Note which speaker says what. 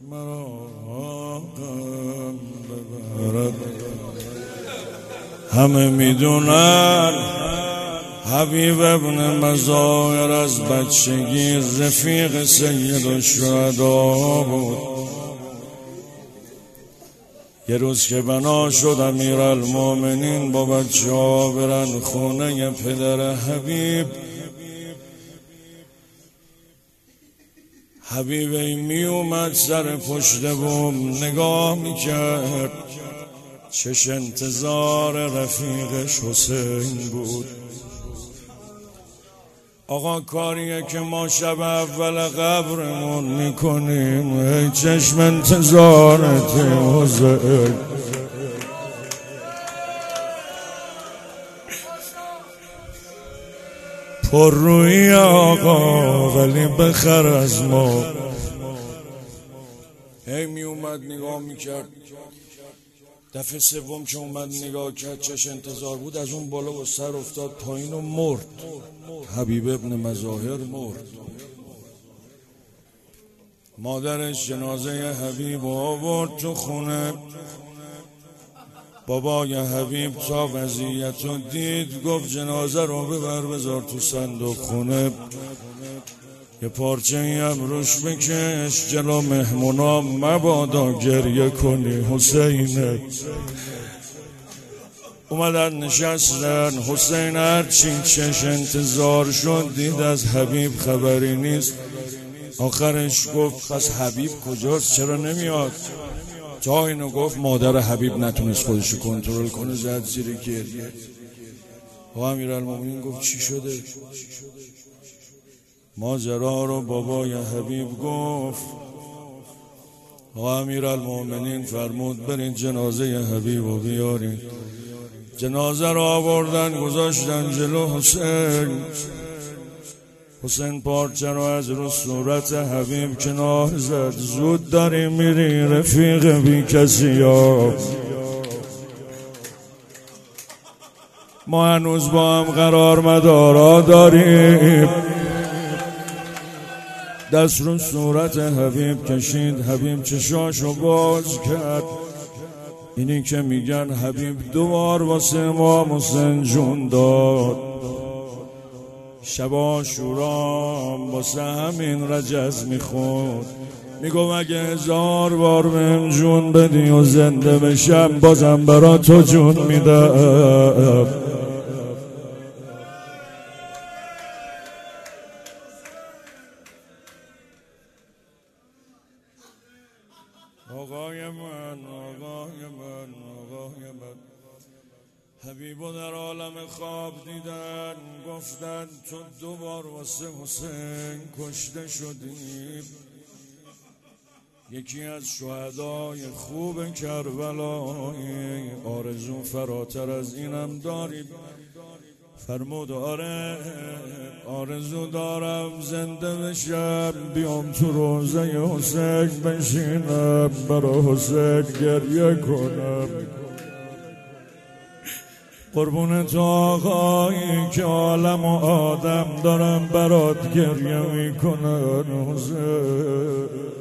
Speaker 1: مرا ببرد. همه میدونن حبیب ابن مظاهر از بچگی رفیق سید الشهدا بود. یه روز که بنا شد امیرالمومنین با بچه ها برن خونه پدر حبیب می اومد سر پشت بوم نگاه میکرد، چش انتظار رفیقش حسین بود. آقا کاریه که ما شب اول قبرمون میکنیم، ای چشم انتظارت حسین. پر روی آقا ولی بخر از ما. هی می اومد نگاه میکرد، دفعه سوم که اومد نگاه کرد چش انتظار بود، از اون بالا و سر افتاد پایین و مرد. حبیب ابن مظاهر مرد. مادرش جنازه حبیب آورد تو خونه. بابای حبیب تا وضعیت رو دید گفت جنازه رو ببر بذار تو صندوق خونه، یه پارچه هم روش بکش جلو مهمونا مبادا گریه کنی حسینه. اومدن نشستن، حسین هرچی چش انتظار شد دید از حبیب خبری نیست. آخرش گفت پس حبیب کجاست چرا نمیاد؟ تا اینو گفت مادر حبیب نتونست خودشو کنترل کنه زد زیر گریه. و امیرالمومنین گفت چی شده؟ ماجرا رو بابای حبیب گفت. و امیرالمومنین فرمود برین جنازه حبیب رو بیارین. جنازه رو آوردن گذاشتن جلو حسین. حسین پارچه رو از رو صورت حبیب کنار زد. زود داری میری رفیق بی کسی ها، ما هنوز با هم قرار مدارا داریم. دست رو صورت حبیب کشید، حبیب چشاشو باز کرد. اینی که میگن حبیب دوبار واسه امام حسین جون داد. شبا شورام واسه همین رجز میخوند، میگو اگه 1000 بار بهم جون بدی و زنده بشم بازم برا تو جون میدم. آقای من حبیبو در عالم خواب دیدن، گفتن تو دوبار واسه حسین کشته شدی. یکی از شهدای خوب کربلایی، آرزو فراتر از اینم داری؟ فرمود آره آرزو دارم زنده بشم بیام تو روزه حسین بشینم برا حسین گریه کنم. قربون تو آقایی که عالم و آدم دارم برات گریه میکنن حسین.